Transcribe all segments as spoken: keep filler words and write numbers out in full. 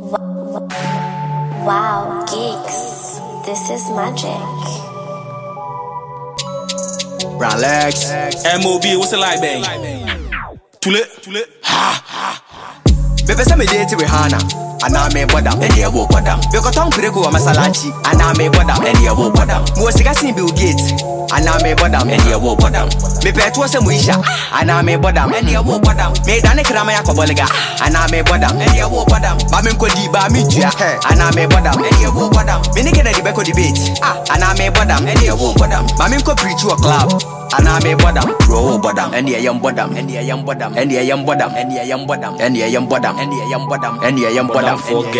Wow, geeks, this is magic. Relax. M O B, what's it like, babe? Too lit, too lit. Ha ha. Bebe say me date with Hannah. Ana me bodam, eni ewo bodam. Beko ton pireko wa masalachi. Ana me bodam, eni ewo bodam. Mo sika sin Bill Gates. Ana me bodam, eni ewo bodam. Me petu se muisha. Ana me bodam, eni ewo bodam. Me dane krama ya kobolega. Ana me bodam, eni ewo bodam. Ba me nkodi ba mi tua. Ana me bodam, eni ewo bodam. Me ni kena di beko debate. Ah, ana me bodam, eni ewo bodam. Ba me nko preach a club. Ana me bodam, bro bodam. Eni ayam bodam, eni ayam bodam. Eni ayam bodam, eni ayam bodam. Eni ayam bodam, eni ayam bodam. Eni ayam bodam.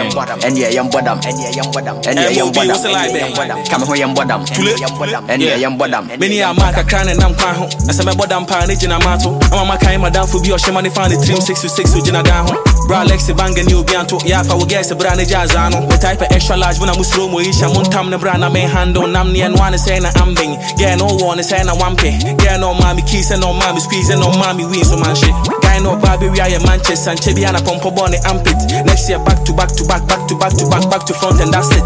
Eni ayam bodam, eni ayam bodam. Eni ayam bodam, eni ayam bodam. Come ho yam bodam, eni ayam bodam. Eni ayam bodam. Many a mark a crown and I'm quite home. As a bodam pan, it's in a mato. I'm a makai, madam, for be or shemani found the trim six to six with Jina down. Bra Lexi bang and you bianto. Yeah, if I will guess a brand jazano. The type of extra large when I'm Muslim, we shall montam the brand. I may hand on Namni and one is saying I'm being. Get no one is saying I want pay. Get no mommy keys and no mommy squeeze and no mommy wins on man shit. Guy no Barbie, we are Manchester and Chebiana Pompo Bonnie Ampit. Next year back to back to back, back to back to back, back to front, and that's it.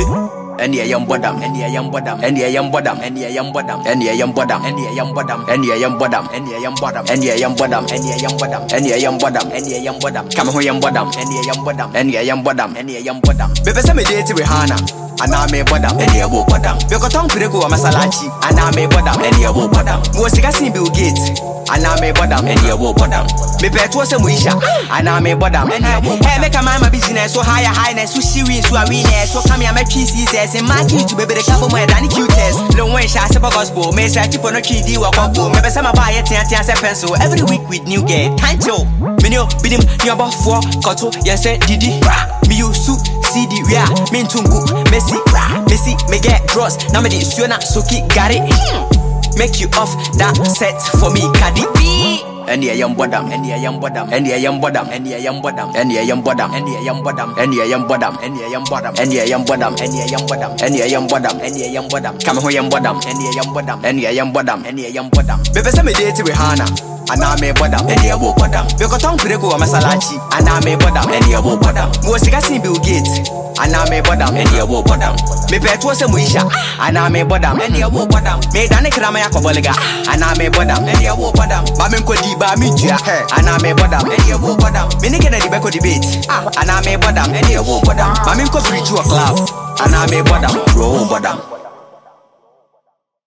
Eni ayam bodam, eni ayam bodam, eni ayam bodam, eni ayam bodam, eni ayam bodam, eni ayam bodam, eni ayam bodam, eni ayam bodam, eni ayam bodam, eni ayam bodam, eni ayam bodam, eni ayam bodam. Come ho yam bodam, eni ayam bodam, eni ayam bodam, eni ayam bodam. Bebe say me date with Hannah. Ana me bodam, eni ewo bodam. Beko ton pireko wa masalachi. Ana me bodam, eni ewo bodam. Mo sika sin Bill Gates. Ana me bodam, eni ewo bodam. Me petu se muisha. Ana me bodam, eni ewo bodam. Hey, make a my business so higher highness, so she wins, so I win. So come here, my P C says, and my key to baby the couple more than cutest. Long way, shall say gospel. May say tip on a key, do a couple. Maybe some buy a ten ten pencil every week with new gay. Tancho, Minio, bidim, your about four, Koto, yes, Didi. Me you suit, C D, yeah, mean to go, Messi, Messi, me get draws. Now me this, you're not so keep got it. Make you off that set for me, Cardi B. Eni ayam bodam, eni ayam bodam, eni ayam bodam, eni ayam bodam, eni ayam bodam, eni ayam bodam, eni ayam bodam, eni ayam bodam, eni ayam bodam, eni ayam bodam, eni ayam bodam, eni ayam bodam. Come ho yam bodam, eni ayam bodam, eni ayam bodam, eni ayam bodam. Bebe say me date with Hannah. Ana me bodam, eni ewo bodam. Beko ton pireko wa masalachi. Ana me bodam, eni ewo bodam. Mo sika sin Bill Gates. Ana me bodam, eni ewo bodam. Me petu se muisha. Ana me bodam, eni ewo bodam. Me dane krama ya kobolega. Ana me bodam, eni ewo bodam. Ba me nkodi ba mi tua. Ana me bodam, eni ewo bodam. Me ni kena di beko debate. Ah, ana me bodam, eni ewo bodam. Ba me nko preach a club. Ana me bodam, bro bodam.